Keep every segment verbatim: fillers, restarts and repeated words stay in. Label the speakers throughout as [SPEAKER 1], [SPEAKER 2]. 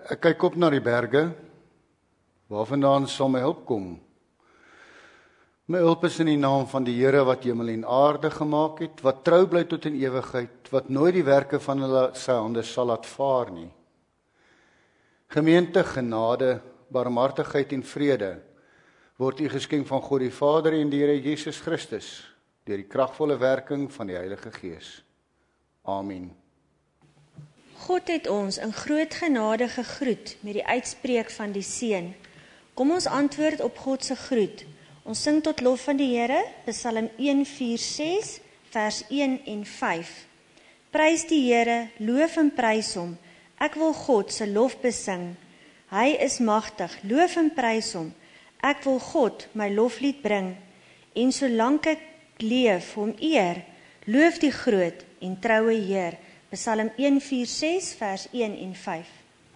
[SPEAKER 1] Ek kyk op na die berge, waarvandaan sal my hulp kom. My hulp is in die naam van die Here wat hemel en aarde gemaak het, wat trou bly tot in ewigheid, wat nooit die werke van hulle sy hande sal laat vaar nie. Gemeente, genade, barmhartigheid en vrede word u geskenk van God die Vader en die Here Jesus Christus, deur die kragvolle werking van die Heilige Gees. Amen.
[SPEAKER 2] God het ons in groot genade gegroet met die uitspreek van die Seun. Kom ons antwoord op God se groet. Ons sing tot lof van die Here, Psalm een vier ses, vers een en vyf. Prys die Here, loof en prys hom. Ek wil God se lof besing. Hy is magtig, loof en prys hom. Ek wil God my loflied bring. En solank ek leef hom eer, loof die groot en troue Heer. Psalm een vier ses, vers een en vyf.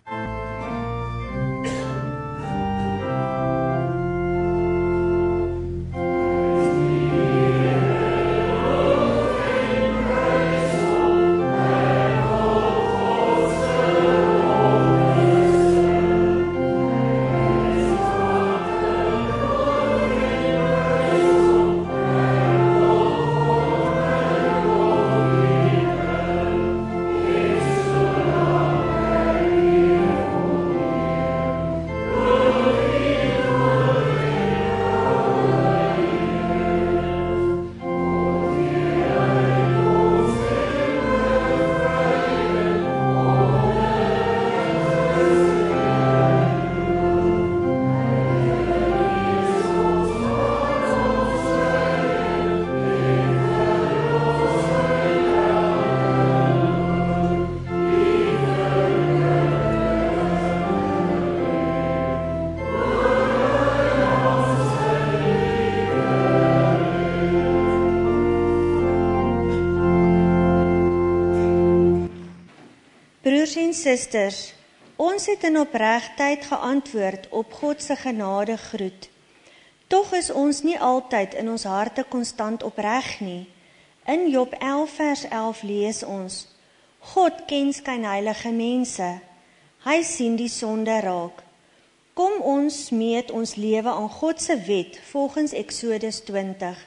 [SPEAKER 2] Broers en susters, ons het in opregtheid geantwoord op God se genade groet. Tog is ons nie altyd in ons harte konstant opreg nie. In Job elf vers elf lees ons: God ken skynheilige mense. Hy sien die sonde raak. Kom ons meet ons lewe aan God se wet volgens Eksodus twintig.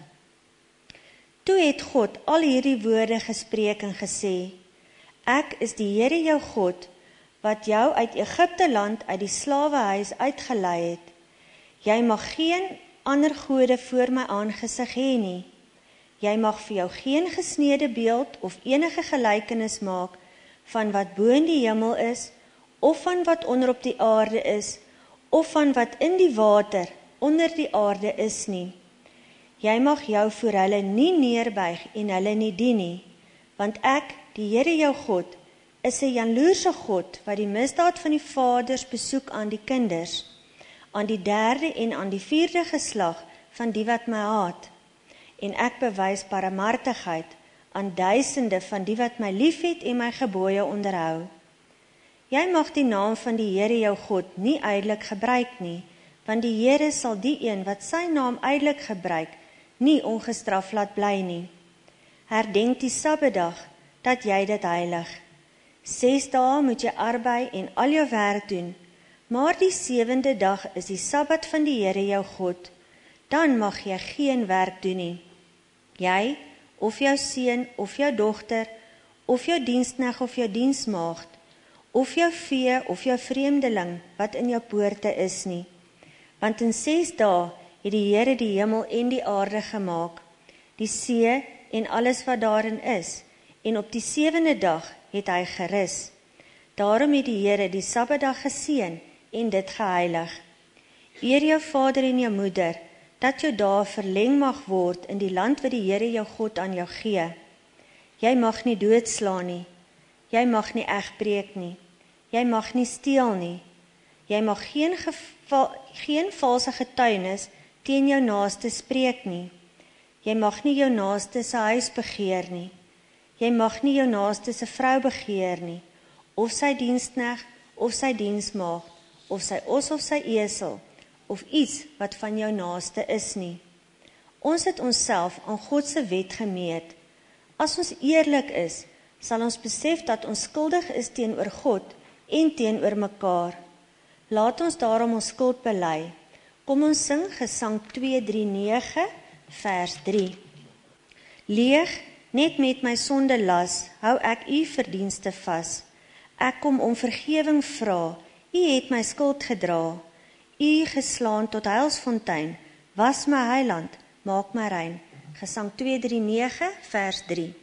[SPEAKER 2] Toe het God al hierdie woorde gespreek en gesê: Ek is die Here jou God, wat jou uit Egipte land uit die slawehuis uitgelei het. Jy mag geen ander gode voor my aangesig hê nie. Jy mag vir jou geen gesnede beeld of enige gelykenis maak van wat bo in die hemel is, of van wat onder op die aarde is, of van wat in die water onder die aarde is nie. Jy mag jou voor hulle nie neerbuig en hulle nie dien nie, want ek, die Here jou God, is 'n jaloerse God wat die misdaad van die vaders besoek aan die kinders, aan die derde en aan die vierde geslag van die wat my haat. En ek bewys barmhartigheid aan duisende van die wat my liefhet en my gebooie onderhou. Jy mag die naam van die Here jou God nie ydelik gebruik nie, want die Here sal die een wat sy naam ydelik gebruik, nie ongestraf laat bly nie. Herdenk die Sabbatdag, dat jy dit heilig. Ses dae moet jy arbei en al jou werk doen, maar die sewende dag is die Sabbat van die Here jou God. Dan mag jy geen werk doen nie. Jy, of jou seun, of jou dogter, of jou diensknegt of jou diensmaagd, of jou vee, of jou vreemdeling, wat in jou poorte is nie. Want in ses dae het die Here die hemel en die aarde gemaak, die see en alles wat daarin is, en op die sewende dag het hy gerus. Daarom het die Here die Sabbatdag geseën en dit geheilig. Eer jou vader en jou moeder, dat jou dae verleng mag word in die land wat die Here jou God aan jou gee. Jy mag nie doodslaan nie. Jy mag nie egbreek nie. Jy mag nie steel nie. Jy mag geen, geval, geen valse getuienis teen jou naaste spreek nie. Jy mag nie jou naaste se huis begeer nie. Jy mag nie jou naaste se vrou begeer nie, of sy diensknegt, of sy diensmaagd, of sy os of sy esel, of iets wat van jou naaste is nie. Ons het onsself aan God se wet gemeet. As ons eerlik is, sal ons besef dat ons skuldig is teenoor God en teenoor mekaar. Laat ons daarom ons skuld bely. Kom ons sing Gesang twee drie nege, vers drie. Leeg, net met my sonde las, hou ek u verdienste vas. Ek kom om vergewing vra, u het my skuld gedra. U geslaan tot heilsfontein, was my heiland, maak my rein. Gesang twee drie nege, vers drie.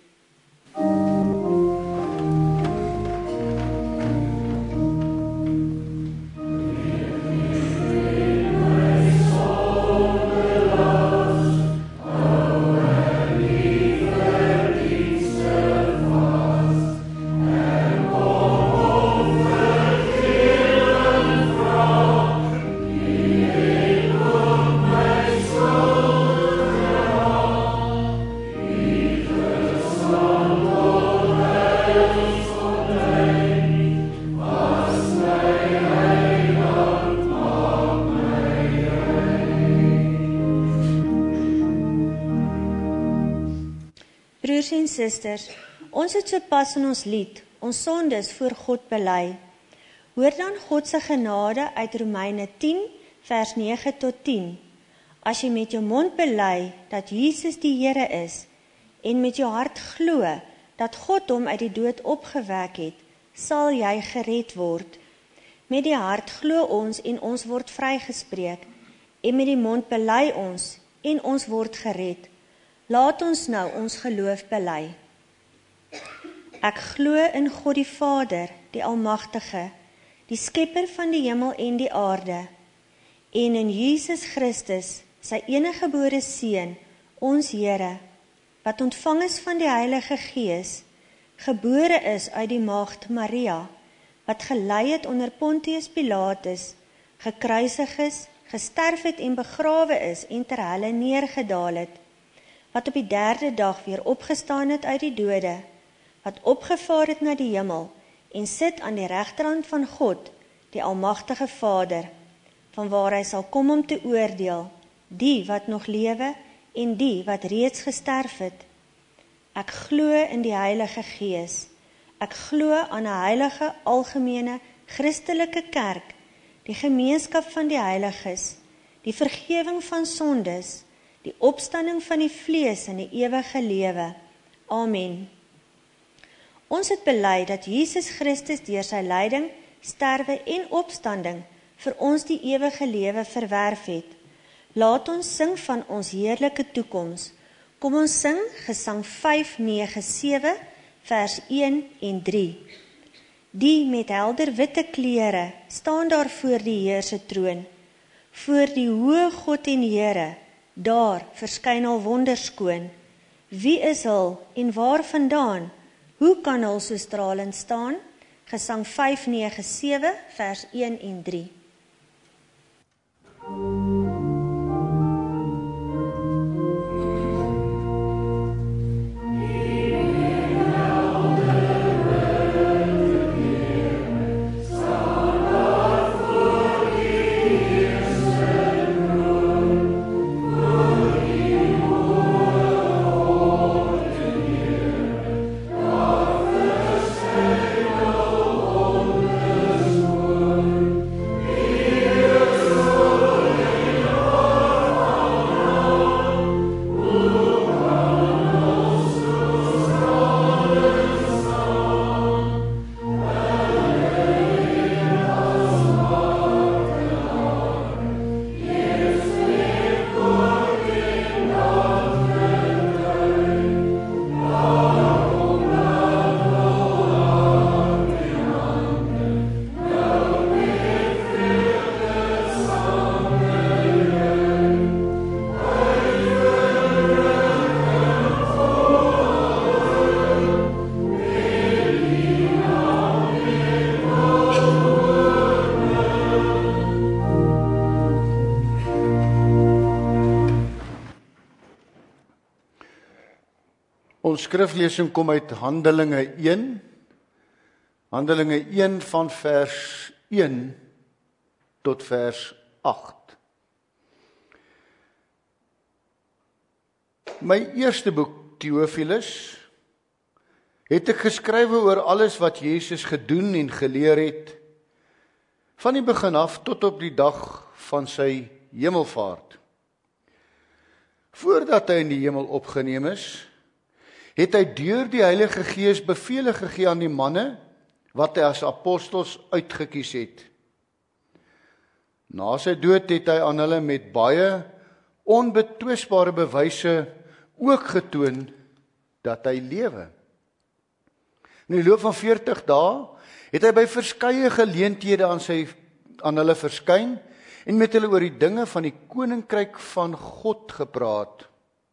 [SPEAKER 2] Broers en susters, ons het sopas in ons lied, ons sondes voor God bely. Hoor dan God se genade uit Romeine tien, vers nege tot tien. As jy met jou mond bely dat Jesus die Here is, en met jou hart glo dat God hom uit die dood opgewek het, sal jy gered word. Met die hart glo ons en ons word vrygespreek, en met die mond bely ons en ons word gered. Laat ons nou ons geloof bely. Ek glo in God die Vader, die Almagtige, die skepper van die hemel en die aarde, en in Jesus Christus, sy eniggebore Seun, ons Here, wat ontvang is van die Heilige Gees, gebore is uit die maagd Maria, wat gelei het onder Pontius Pilatus, gekruisig is, gesterf het en begrawe is en ter helle neergedaal het, wat op die derde dag weer opgestaan het uit die dode, wat opgevaar het na die hemel en sit aan die regterhand van God, die Almagtige Vader, van waar hy sal kom om te oordeel, die wat nog lewe en die wat reeds gesterf het. Ek glo in die Heilige Gees. Ek glo aan 'n heilige, algemene, Christelike kerk, die gemeenskap van die heiliges, die vergewing van sondes, die opstanding van die vlees en die ewige lewe. Amen. Ons het bely dat Jesus Christus deur sy lyding, sterwe en opstanding vir ons die ewige lewe verwerf het. Laat ons sing van ons heerlike toekoms. Kom ons sing Gesang vyf nege sewe, vers een en drie. Die met helder witte klere staan daar voor die Heer se troon, voor die hoë God en Here. Daar verskyn al wonderskoon. Wie is hul en waar vandaan? Hoe kan hul so stralend staan? Gesang vyf nege sewe, vers een en drie.
[SPEAKER 1] Ons skriflesing kom uit Handelinge een, Handelinge een van vers een tot vers agt. My eerste boek, Theophilus, het ek geskrywe oor alles wat Jesus gedoen en geleer het, van die begin af tot op die dag van sy hemelvaart. Voordat hy in die hemel opgeneem is, het hy deur die Heilige Gees bevele gegee aan die manne wat hy as apostels uitgekies het. Na sy dood het hy aan hulle met baie onbetwisbare bewyse ook getoon dat hy lewe. In die loop van veertig dae het hy by verskeie geleenthede aan sy aan hulle verskyn en met hulle oor die dinge van die koninkryk van God gepraat.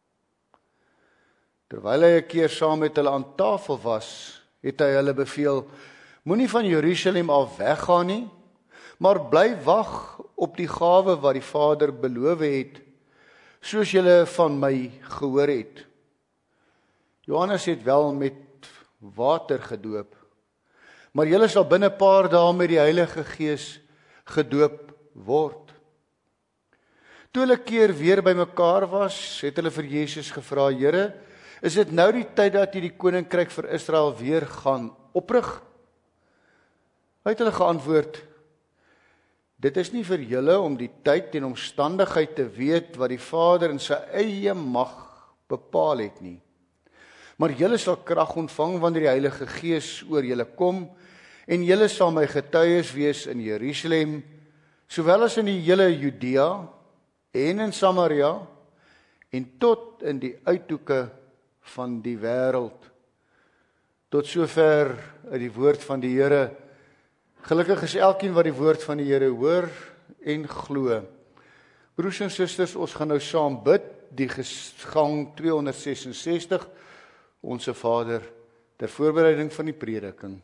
[SPEAKER 1] Terwyl hy 'n keer saam met hulle aan tafel was, het hy hulle beveel: moenie van Jerusalem af weggaan nie, maar bly wag op die gawe wat die Vader beloof het, soos julle van my gehoor het. Johannes het wel met water gedoop, maar julle sal binne 'n paar dae met die Heilige Gees gedoop word. Toe hulle keer weer bymekaar was, het hulle vir Jesus gevra: Here, is dit nou die tyd dat jy die koninkryk vir Israel weer gaan oprig? Hy het hulle geantwoord: dit is nie vir julle om die tyd en omstandigheid te weet wat die Vader in sy eie mag bepaal het nie. Maar julle sal krag ontvang wanneer die Heilige Gees oor julle kom, en julle sal my getuies wees in Jerusalem, sowel as in die hele Judea en in Samaria en tot in die uithoeke van die wêreld. Tot sover uit die woord van die Here. Gelukkig is elkeen wat die woord van die Here hoor en glo. Broers en susters, ons gaan nou saam bid die gang tweehonderdses-en-sestig, Onse Vader, ter voorbereiding van die prediking.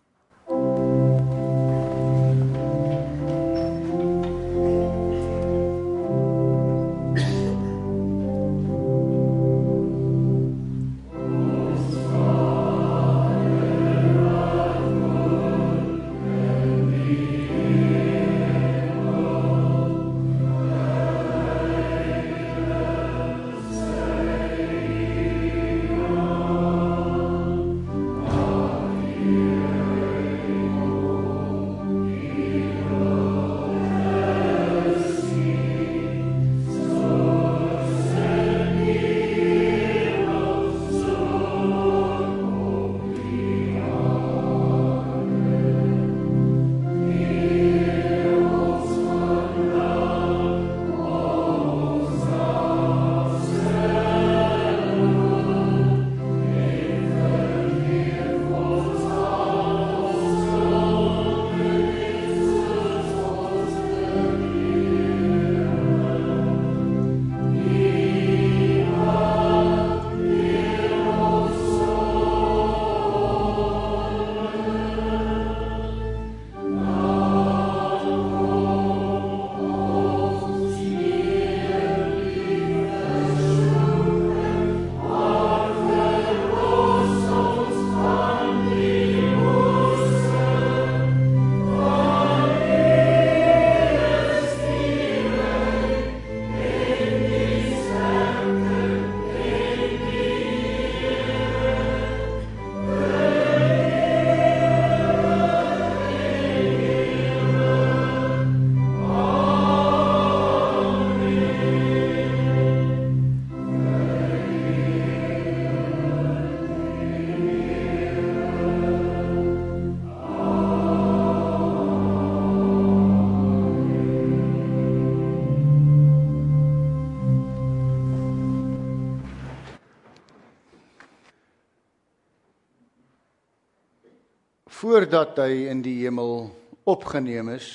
[SPEAKER 1] Voordat hy in die hemel opgeneem is,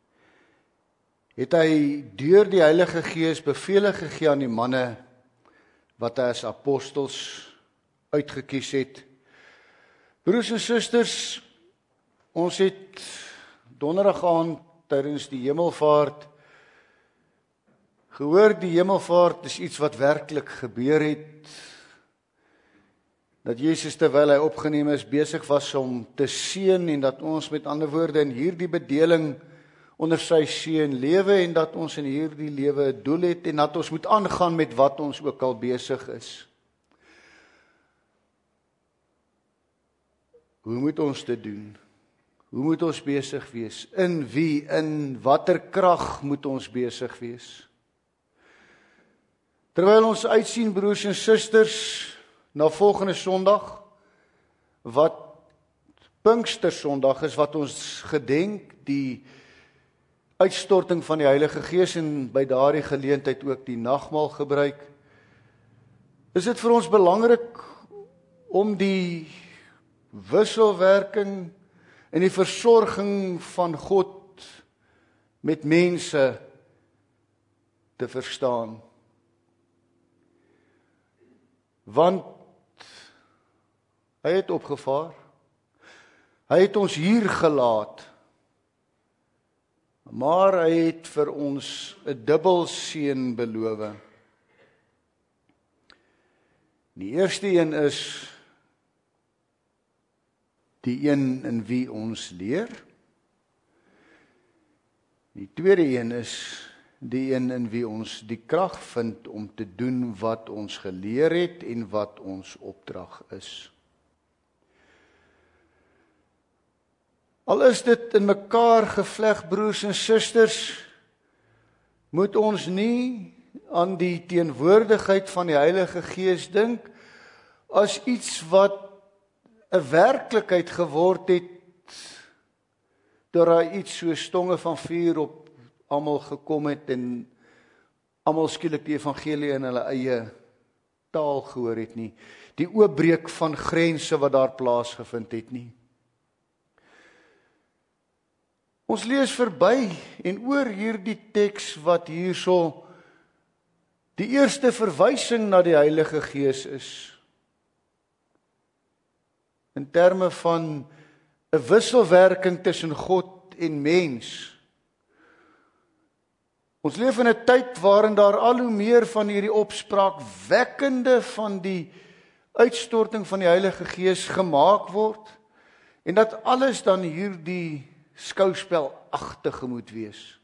[SPEAKER 1] het hy deur die Heilige Gees bevele gegee aan die manne wat hy as apostels uitgekies het. Broers en susters, ons het donderdag aand tydens die hemelvaart gehoor, die hemelvaart is iets wat werklik gebeur het. Dat Jesus terwyl hy opgeneem is, besig was om te seën en dat ons met ander woorde in hierdie bedeling onder sy seën lewe en dat ons in hierdie lewe 'n doel het en dat ons moet aangaan met wat ons ook al besig is. Hoe moet ons dit doen? Hoe moet ons besig wees? In wie, in watter krag moet ons besig wees? Terwyl ons uitsien, broers en susters, na volgende Sondag, wat Pinkstersondag is, wat ons gedenk, die uitstorting van die Heilige Gees en by daardie geleentheid ook die nagmaal gebruik, is dit vir ons belangrik om die wisselwerking en die versorging van God met mense te verstaan. Want hy het opgevaar, hy het ons hier gelaat, maar hy het vir ons 'n dubbelseën beloof. Die eerste een is die een in wie ons leer. Die tweede een is die een in wie ons die krag vind om te doen wat ons geleer het en wat ons opdrag is. Al is dit in mekaar gevleg, broers en susters, moet ons nie aan die teenwoordigheid van die Heilige Gees dink as iets wat 'n werklikheid geword het deur daar iets so stonge van vuur op almal gekom het en almal skielik die evangelie in hulle eie taal gehoor het nie. Die oopbreek van grense wat daar plaasgevind het nie. Ons lees verby en oor hierdie teks wat hierso die eerste verwysing na die Heilige Gees is. In terme van 'n wisselwerking tussen God en mens. Ons leef in 'n tyd waarin daar al hoe meer van hierdie opspraakwekkende van die uitstorting van die Heilige Gees gemaak word en dat alles dan hierdie skouspelagtige moet wees.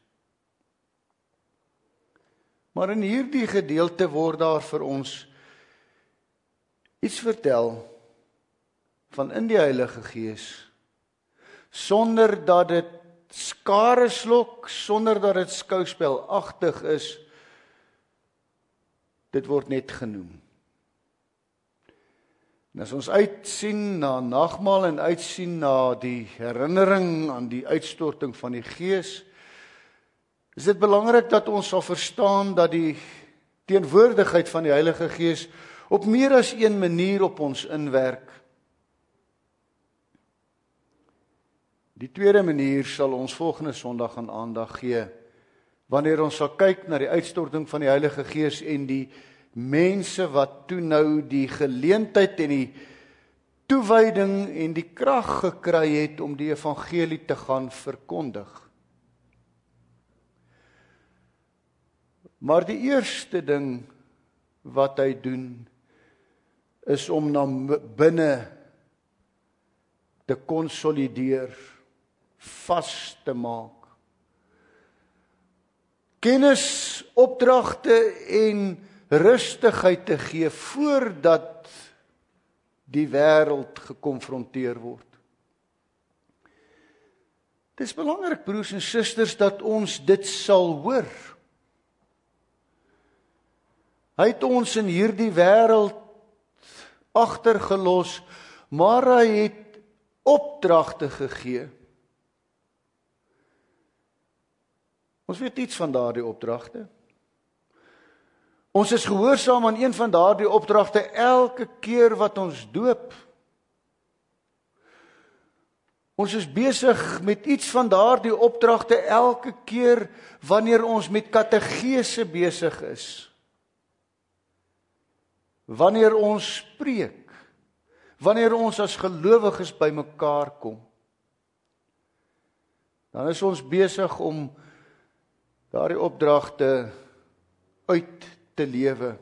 [SPEAKER 1] Maar in hierdie gedeelte word daar vir ons iets vertel van in die Heilige Gees, sonder dat dit skare slok, sonder dat dit skouspelagtig is, dit word net genoem. En as ons uitsien na nagmaal en uitsien na die herinnering aan die uitstorting van die Gees, is dit belangrik dat ons sal verstaan dat die teenwoordigheid van die Heilige Gees op meer as een manier op ons inwerk. Die tweede manier sal ons volgende Sondag aan aandag gee, wanneer ons sal kyk na die uitstorting van die Heilige Gees en die mense wat toe nou die geleentheid en die toewyding en die krag gekry het om die evangelie te gaan verkondig. Maar die eerste ding wat hy doen, is om na binne te konsolideer, vas te maak. Kennis, opdragte en rustigheid te gee voordat die wêreld gekonfronteer word. Dit is belangrik, broers en susters, dat ons dit sal hoor. Hy het ons in hierdie wêreld agtergelos, maar hy het opdragte gegee. Ons weet iets van daardie opdragte. Ons is gehoorsaam aan een van daardie opdragte elke keer wat ons doop. Ons is besig met iets van daardie opdragte elke keer wanneer ons met kategese besig is. Wanneer ons spreek, wanneer ons as gelowiges by mekaar kom, dan is ons besig om daardie opdragte uit te lewe.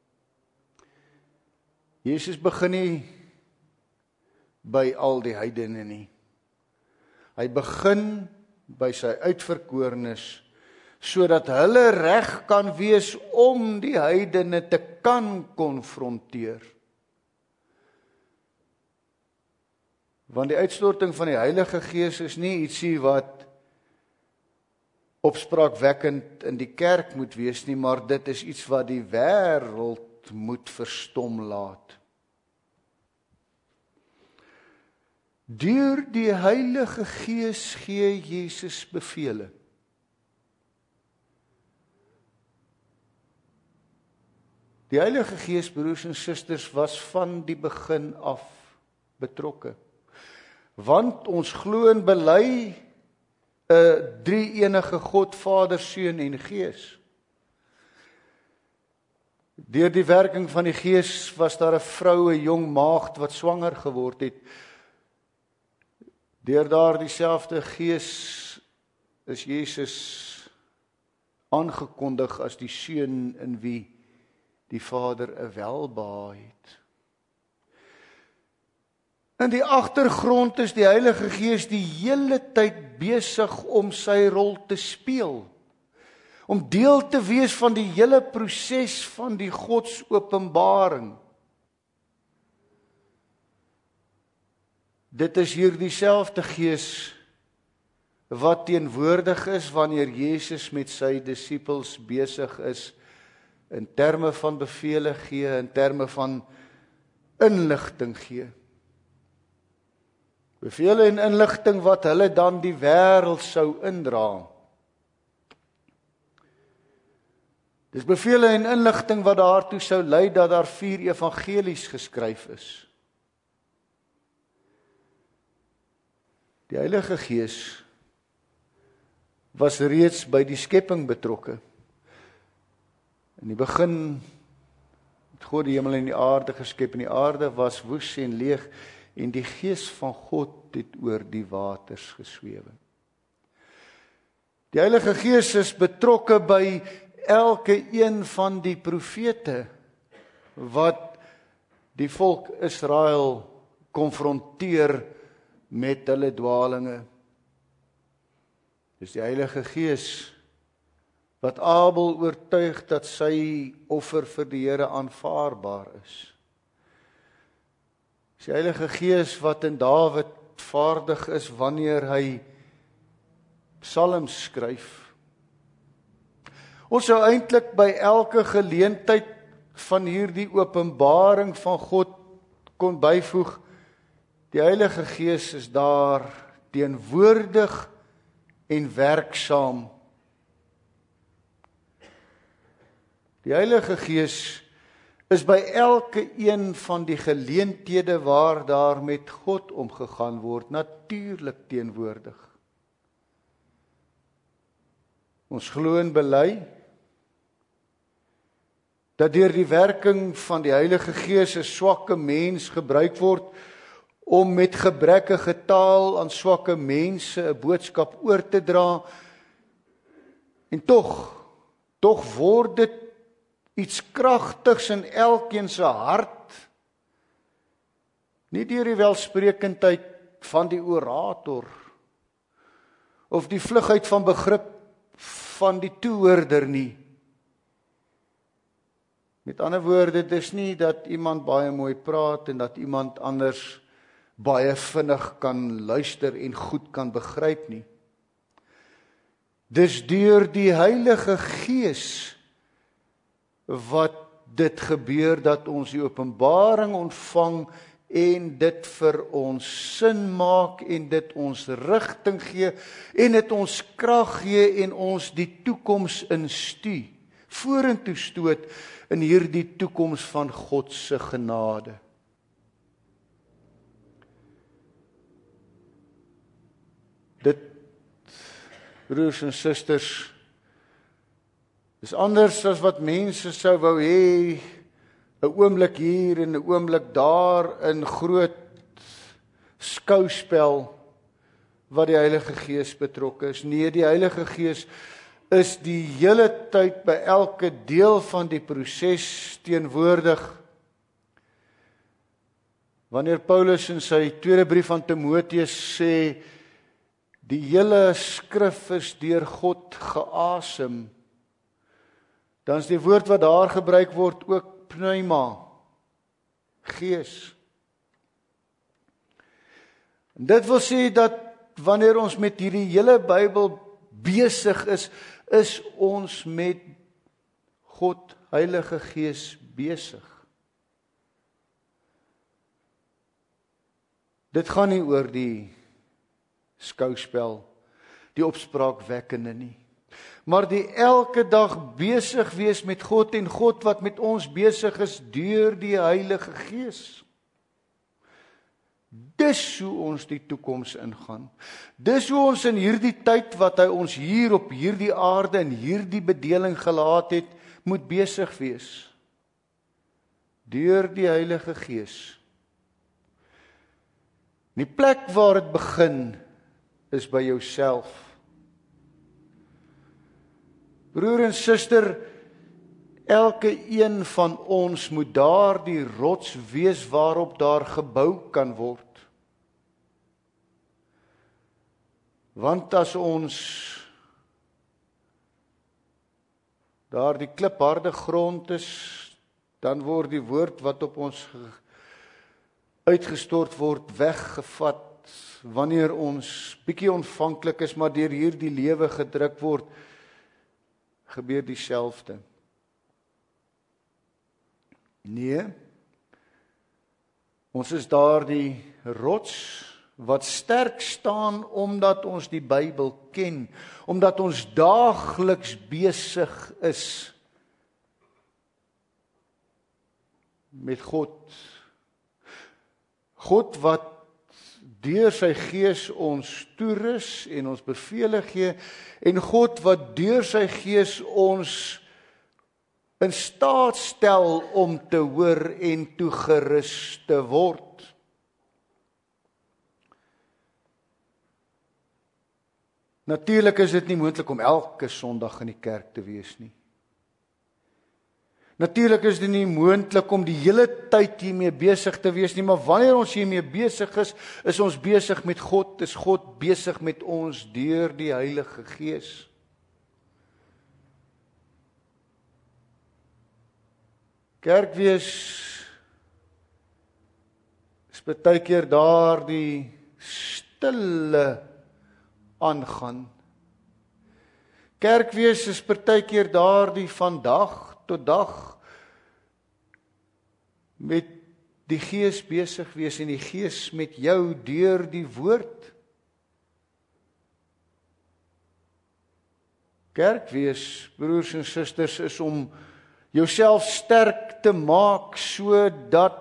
[SPEAKER 1] Jesus begin nie by al die heidene nie. Hy begin by sy uitverkorenes, sodat hulle reg kan wees om die heidene te kan konfronteer. Want die uitstorting van die Heilige Gees is nie ietsie wat opspraakwekkend in die kerk moet wees nie, maar dit is iets wat die wêreld moet verstom laat. Deur die Heilige Gees gee Jesus bevele. Die Heilige Gees, broers en susters, was van die begin af betrokke. Want ons glo en bely 'n drie-enige God, Vader, Seun en Gees. Deur die werking van die Gees was daar 'n vrou, 'n jong maagd wat swanger geword het. Deur daardie selfde Gees is Jesus aangekondig as die Seun in wie die Vader 'n welbehae het. In die agtergrond is die Heilige Gees die hele tyd besig om sy rol te speel, om deel te wees van die hele proses van die Godsopenbaring. Dit is hier dieselfde Gees wat teenwoordig is wanneer Jesus met sy disippels besig is in terme van bevele gee, in terme van inligting gee. Bevele en inligting wat hulle dan die wêreld sou indra. Dis bevele en inligting wat daartoe sou lei dat daar vier evangelies geskryf is. Die Heilige Gees was reeds by die skepping betrokke. In die begin het God die hemel en die aarde geskep, en die aarde was woes en leeg, en die Gees van God het oor die waters geswewe. Die Heilige Gees is betrokke by elke een van die profete wat die volk Israel konfronteer met hulle dwalinge. Dis die Heilige Gees wat Abel oortuig dat sy offer vir die Here aanvaarbaar is. Dis die Heilige Gees wat in Dawid vaardig is wanneer hy psalms skryf. Ons sou eintlik by elke geleentheid van hierdie openbaring van God kon byvoeg, die Heilige Gees is daar teenwoordig en werksaam. Die Heilige Gees is by elke een van die geleenthede waar daar met God omgegaan word, natuurlik teenwoordig. Ons glo en bely dat deur die werking van die Heilige Gees 'n swakke mens gebruik word om met gebrekkige taal aan swakke mense 'n boodskap oor te dra. En tog, tog word dit iets kragtigs in elkeen se hart. Nie deur die welsprekendheid van die orator of die vlugheid van begrip van die toehoorder nie. Met ander woorde, dis nie dat iemand baie mooi praat en dat iemand anders baie vinnig kan luister en goed kan begryp nie. Dis deur die Heilige Gees wat dit gebeur dat ons die openbaring ontvang en dit vir ons sin maak en dit ons rigting gee en dit ons krag gee en ons die toekoms instuur, vorentoe stoot in hierdie toekoms van God se genade. Dit, broers en susters, is anders as wat mense sou wou hê, 'n oomblik hier en 'n oomblik daar in groot skouspel wat die Heilige Gees betrokke is. Nee, die Heilige Gees is die hele tyd by elke deel van die proses teenwoordig. Wanneer Paulus in sy tweede brief aan Timoteus sê, die hele skrif is deur God geasem, dan is die woord wat daar gebruik word ook pneuma, gees. En dit wil sê dat wanneer ons met hierdie hele Bybel besig is, is ons met God, Heilige Gees besig. Dit gaan nie oor die skouspel, die opspraakwekkende nie, maar die elke dag besig wees met God en God wat met ons besig is deur die Heilige Gees. Dis hoe ons die toekoms ingaan. Dis hoe ons in hierdie tyd wat hy ons hier op hierdie aarde en hierdie bedeling gelaat het, moet besig wees. Deur die Heilige Gees. Die plek waar dit begin is by jouself. Broer en suster, elke een van ons moet daardie rots wees waarop daar gebou kan word. Want as ons daardie klipharde grond is, dan word die woord wat op ons uitgestort word weggevat. Wanneer ons bietjie ontvanklik is, maar deur hierdie lewe gedruk word, gebeur dieselfde. Nee, ons is daardie rots wat sterk staan omdat ons die Bybel ken, omdat ons daagliks besig is met God. God wat deur sy Gees ons toerus en ons bevele gee, en God wat deur sy Gees ons in staat stel om te hoor en toegerus te word. Natuurlik is dit nie moontlik om elke Sondag in die kerk te wees nie. Natuurlik is dit nie moontlik om die hele tyd hiermee besig te wees nie, maar wanneer ons hiermee besig is, is ons besig met God, is God besig met ons deur die Heilige Gees. Kerkwees is baie keer daar die stille aangaan. Kerkwees is baie keer daar die van dag tot dag met die Gees besig wees en die Gees met jou deur die woord. Kerkwees, broers en susters, is om jouself sterk te maak sodat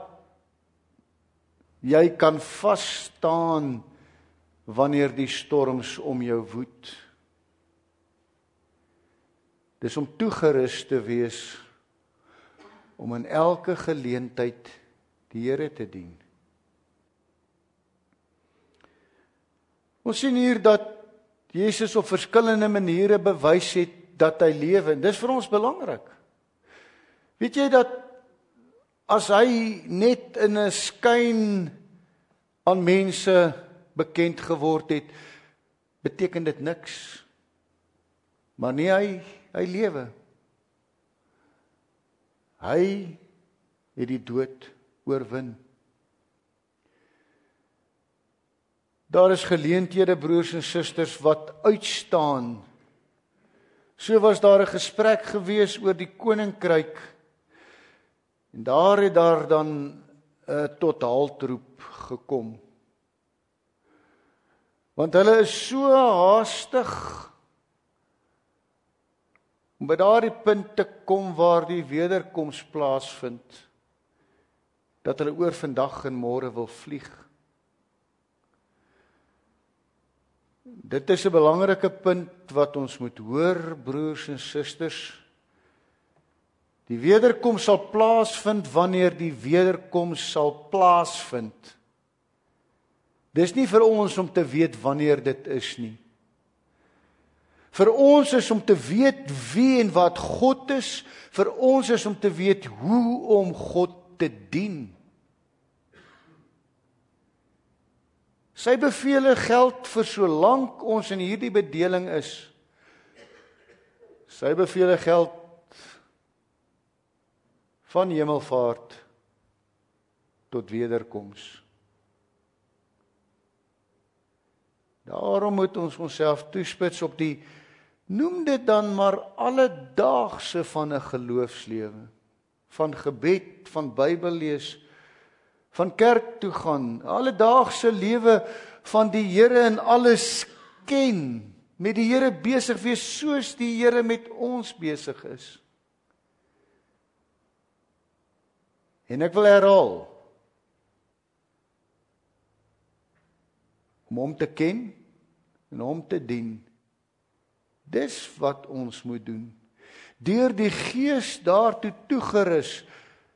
[SPEAKER 1] jy kan vas staan wanneer die storms om jou woed. Dis om toegerus te wees om in elke geleentheid die Here te dien. Ons sien hier dat Jesus op verskillende maniere bewys het dat hy lewe, en dis vir ons belangrik. Weet jy dat as hy net in 'n skyn aan mense bekend geword het, beteken dit niks. Maar nie hy, hy lewe. Hy het die dood oorwin. Daar is geleenthede, broers en susters, wat uitstaan. So was daar 'n gesprek gewees oor die koninkryk, en daar het daar dan uh, tot haltroep gekom. Want hulle is so haastig om by daardie punt te kom waar die wederkoms plaasvind, dat hulle oor vandag en môre wil vlieg. Dit is 'n belangrike punt wat ons moet hoor, broers en susters. Die wederkoms sal plaasvind wanneer die wederkoms sal plaasvind. Dis nie vir ons om te weet wanneer dit is nie. Vir ons is om te weet wie en wat God is. Vir ons is om te weet hoe om God te dien. Sy bevele geld vir solank ons in hierdie bedeling is. Sy bevele geld van hemelvaart tot wederkoms. Daarom moet ons onsself toespits op die, noem dit dan maar alledaagse van 'n geloofslewe, van gebed, van Bybel lees, van kerk toe gaan, alledaagse lewe van die Here in alles ken, met die Here besig wees soos die Here met ons besig is. En ek wil herhaal, om hom te ken en hom te dien, dis wat ons moet doen. Deur die Gees daartoe toegerus.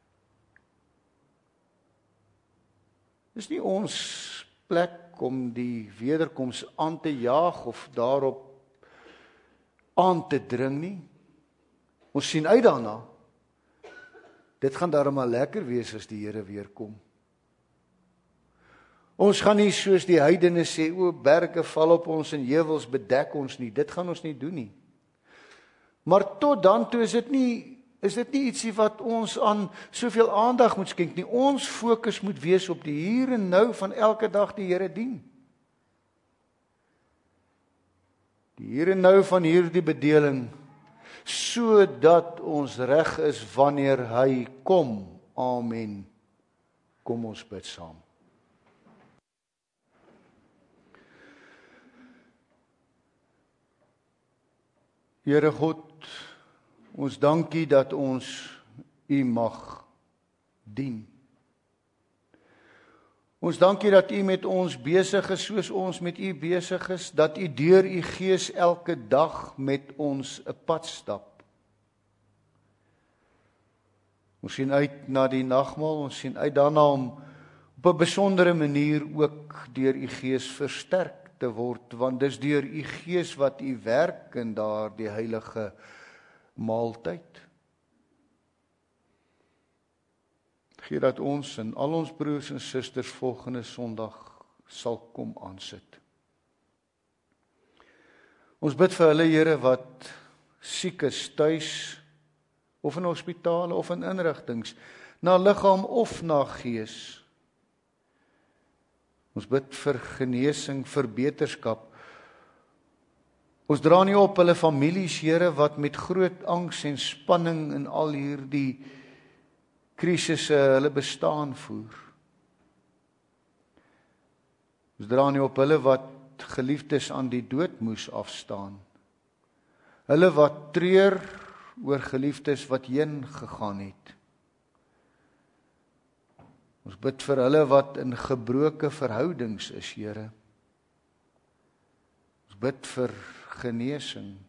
[SPEAKER 1] Dis nie ons plek om die wederkoms aan te jaag of daarop aan te dring nie. Ons sien uit daarna. Dit gaan darem maar lekker wees as die Here weer kom. Ons gaan nie soos die heidene sê, o, berge val op ons en heuwels bedek ons nie. Dit gaan ons nie doen nie. Maar tot dan toe is dit nie, is dit nie ietsie wat ons aan soveel aandag moet skenk nie. Ons fokus moet wees op die hier en nou van elke dag die Here dien. Die hier en nou van hierdie bedeling, sodat ons reg is wanneer hy kom. Amen. Kom ons bid saam. Here God, ons dankie dat ons U mag dien. Ons dankie dat U met ons besig is soos ons met U besig is, dat U deur U Gees elke dag met ons 'n pad stap. Ons sien uit na die nagmaal, ons sien uit daarna om op 'n besondere manier ook deur U Gees versterk te word, want dis deur U Gees wat U werk in daardie heilige maaltyd. Gee dat ons en al ons broers en susters volgende Sondag sal kom aansit. Ons bid vir hulle, Here, wat siek is tuis, of in hospitale of in inrigtings, na liggaam of na gees. Ons bid vir genesing, vir beterskap. Ons dra nie op hulle families, Here, wat met groot angs en spanning in al hierdie krisisse hulle bestaan voer. Ons dra nie op hulle wat geliefdes aan die dood moes afstaan. Hulle wat treur oor geliefdes wat heen gegaan het. Ons bid vir hulle wat in gebroke verhoudings is, Here. Ons bid vir genesing.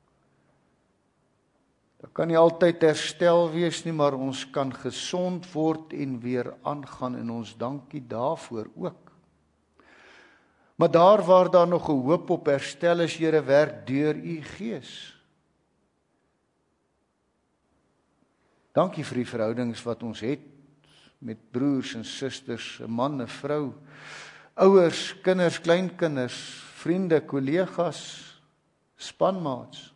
[SPEAKER 1] Dit kan nie altyd herstel wees nie, maar ons kan gesond word en weer aangaan, en ons dankie daarvoor ook. Maar daar waar daar nog 'n hoop op herstel is, Here, werk deur U Gees. Dankie vir die verhoudings wat ons het met broers en susters, 'n man, 'n vrou, ouers, kinders, kleinkinders, vriende, kollegas, spanmaats.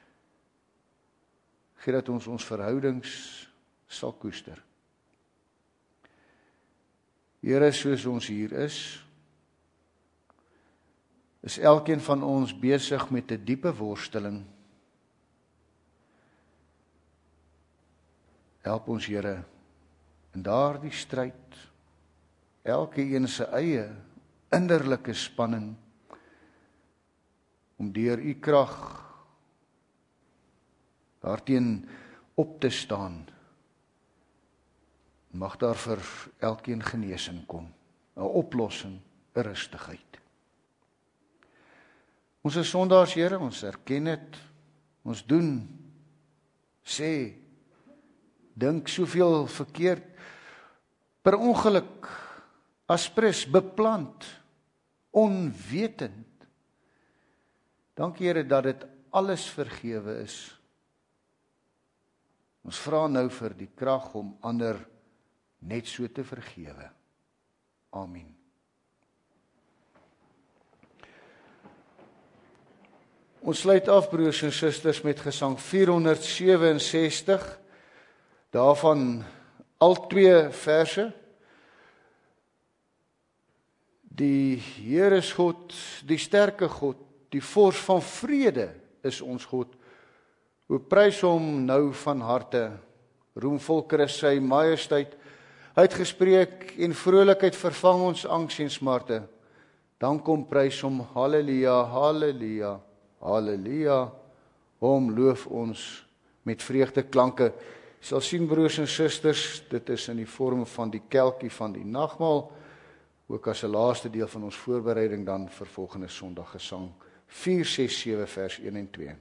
[SPEAKER 1] Gee dat ons ons verhoudings sal koester. Here, soos ons hier is, is elkeen van ons besig met 'n diepe worsteling. Help ons, Here, in daardie stryd, elkeen se eie innerlike spanning, om deur U krag daarteen op te staan. Mag daar vir elkeen genesing kom, 'n oplossing, 'n rustigheid. Ons is sondaars, Here, ons erken dit, ons doen, sê, dink soveel verkeerd, per ongeluk, aspres, beplant, onwetend. Dankie, Here, dat dit alles vergewe is. Ons vra nou vir die krag om ander net so te vergewe. Amen. Ons sluit af, broers en susters, met gesang vierhonderdsewe-en-sestig, daarvan al twee verse. Die Here is God, die sterke God, die vors van vrede is ons God. O prys hom nou van harte, roem volkere sy majesteit, uitgespreek en vrolikheid vervang ons angs en smarte. Dan kom prys hom, halleluja, halleluja, halleluja, hom loof ons met vreugde klanke. Jy sal sien, broers en susters, dit is in die vorm van die kelkie van die nagmaal, ook as 'n laaste deel van ons voorbereiding dan vir volgende Sondag gesang, vier ses sewe vers een en twee.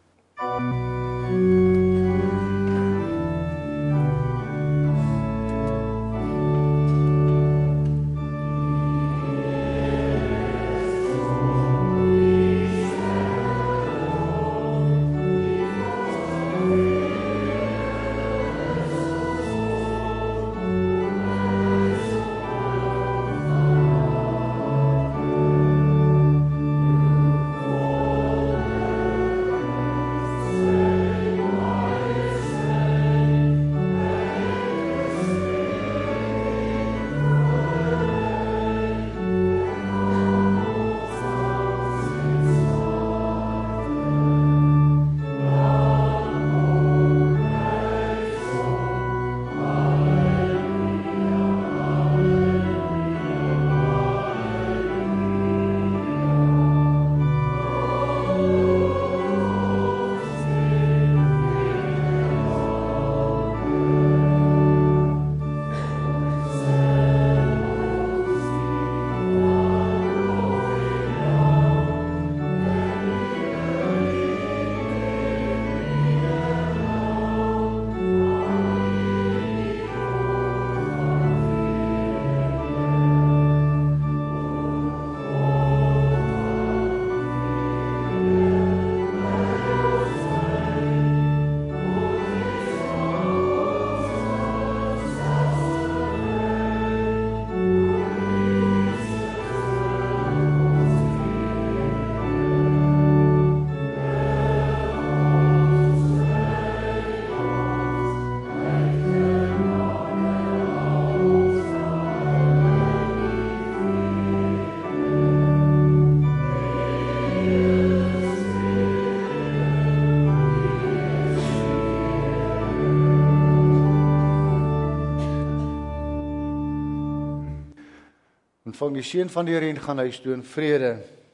[SPEAKER 1] Ontvang die seën van die Here en gaan huis toe in vrede.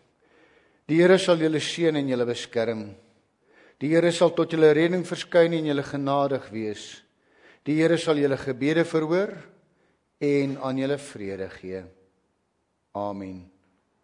[SPEAKER 1] Die Here sal julle seën en julle beskerm. Die Here sal tot julle redding verskyn en julle genadig wees. Die Here sal julle gebede verhoor en aan julle vrede gee. Amen.